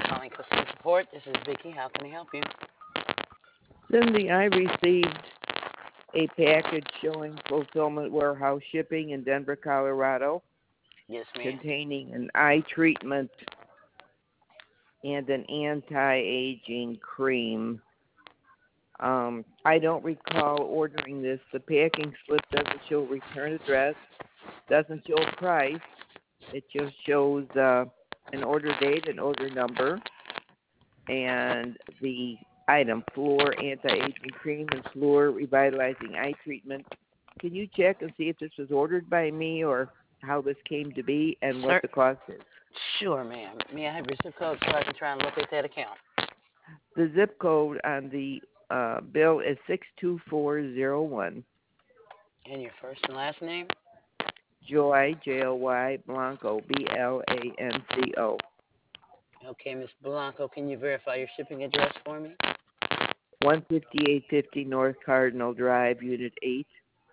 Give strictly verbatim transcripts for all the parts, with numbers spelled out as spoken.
calling customer support. This is Vicky. How can I help you? Cindy, I received a package showing fulfillment warehouse shipping in Denver, Colorado, Yes, ma'am. containing an eye treatment and an anti-aging cream. Um, I don't recall ordering this. The packing slip doesn't show return address, doesn't show price. It just shows uh, an order date, an order number, and the item, Fluor Anti-Aging Cream and Fluor Revitalizing Eye Treatment. Can you check and see if this was ordered by me or how this came to be and what Sir, the cost is? sure, ma'am. May I have your zip code so I can try and locate that account? The zip code on the uh, bill is six two four zero one. And your first and last name? Joy, J O Y, Blanco, B L A N C O. Okay, Miss Blanco, can you verify your shipping address for me? one fifty-eight fifty North Cardinal Drive, Unit eight,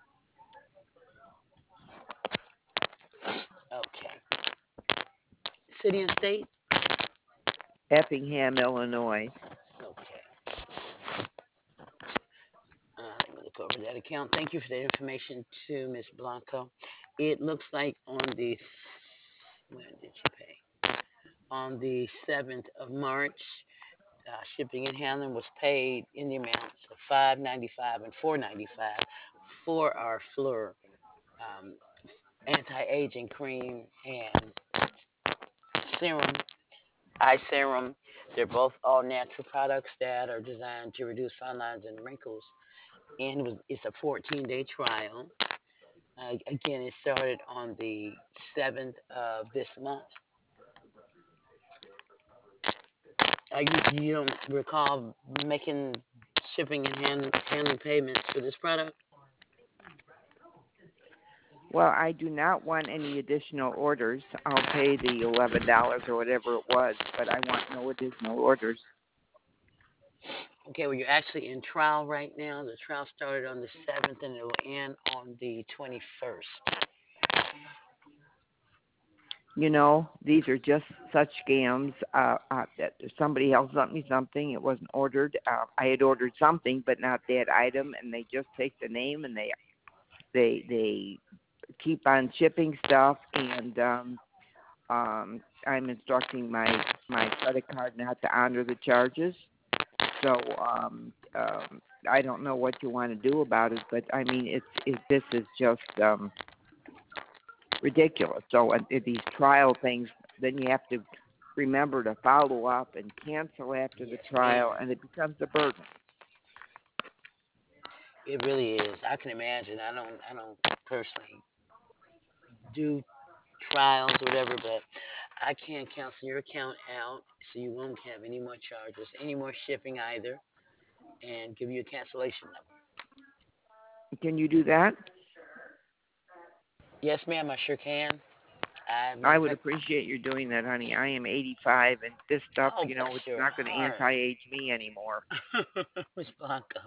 Okay. City and state? Effingham, Illinois. Okay. Uh, let me look over that account. Thank you for that information to Miss Blanco. It looks like on the, when did you pay? On the seventh of March, uh, shipping and handling was paid in the amounts of five ninety five and four ninety five for our Fleur um, anti-aging cream and serum, eye serum. They're both all natural products that are designed to reduce fine lines and wrinkles. And it was, it's a fourteen day trial. Uh, again, it started on the seventh of this month. Uh, you, you don't recall making shipping and hand, handling payments for this product? Well, I do not want any additional orders. I'll pay the eleven dollars or whatever it was, but I want no additional orders. Okay, well, you're actually in trial right now. The trial started on the seventh and it will end on the twenty-first. You know, these are just such scams. Uh, uh, that somebody else sent me something. It wasn't ordered. Uh, I had ordered something, but not that item, and they just take the name and they they they keep on shipping stuff. And um, um, I'm instructing my my credit card not to honor the charges. So um, um, I don't know what you want to do about it, but I mean, it's it, this is just um, ridiculous. So uh, these trial things, then you have to remember to follow up and cancel after the Yes, trial, ma'am. and it becomes a burden. It really is. I can imagine. I don't. I don't personally do trials or whatever, but I can cancel your account out so you won't have any more charges, any more shipping either, and give you a cancellation number. Can you do that? Yes, ma'am. I sure can. I, matter I of would fact, appreciate you doing that, honey. I am eighty-five, and this stuff, oh, you bless know, it's your not going to heart, anti-age me anymore. Miss Blanco.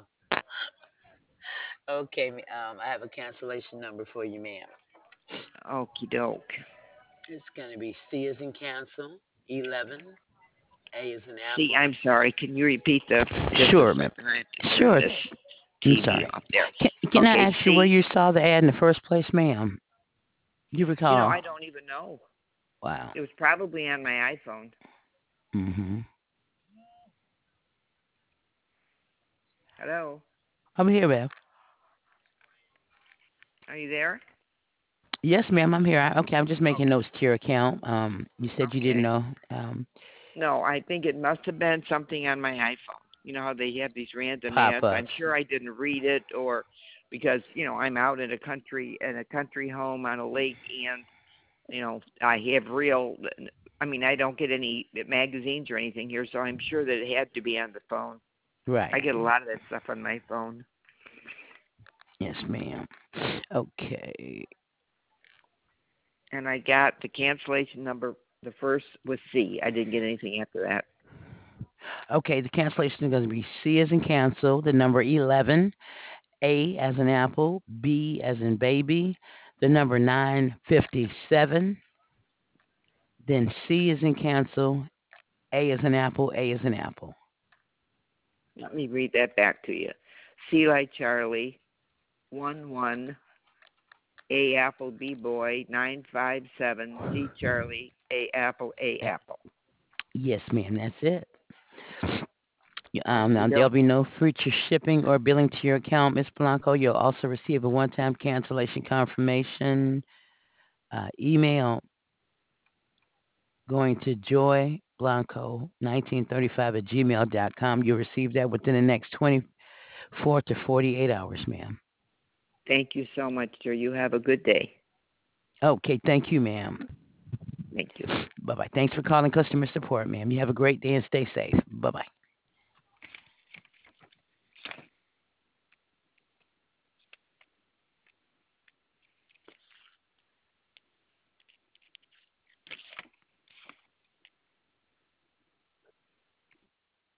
Okay, um, I have a cancellation number for you, ma'am. Okie doke. It's going to be C as in cancel, eleven, A as in See, apple. I'm sorry. Can you repeat the? Just a Sure, ma'am. second. I have to turn Sure. this I'm T V sorry. off there. Can, can I Okay, ask you where C. you saw the ad in the first place, ma'am? You You know, recall? I don't even know. Wow. It was probably on my iPhone. Mm-hmm. Hello, I'm here, ma'am. are you there? Yes, ma'am. I'm here. I, okay, I'm just making Okay. notes to your account. Um, you said you didn't Okay. know. Um, No, I think it must have been something on my iPhone. You know how they have these random ads? I'm pop-ups. sure I didn't read it, or because, you know, I'm out in a country in a country home on a lake, and you know, I have real I mean, I don't get any magazines or anything here, so I'm sure that it had to be on the phone. I Right. get a lot of that stuff on my phone. Yes, ma'am. Okay. And I got the cancellation number. The first was C. I didn't get anything after that. Okay, the cancellation is going to be C as in cancel, the number eleven, A as in apple, B as in baby, the number nine fifty-seven, then C as in cancel, A is an apple, A is an apple. Let me read that back to you. C like Charlie, one one, A apple, B boy, nine five seven, C Charlie, A apple, A apple. Yes, ma'am, that's it. Um, Okie now there'll doke. be no future shipping or billing to your account, Miss Blanco. You'll also receive a one-time cancellation confirmation uh, email going to joy blanco nineteen thirty-five at gmail dot com. You'll receive that within the next twenty-four to forty-eight hours, ma'am. Thank you so much, sir. You have a good day. Okay, thank you, ma'am. Thank you. Bye bye. Thanks for calling customer support, ma'am. You have a great day and stay safe. Bye bye.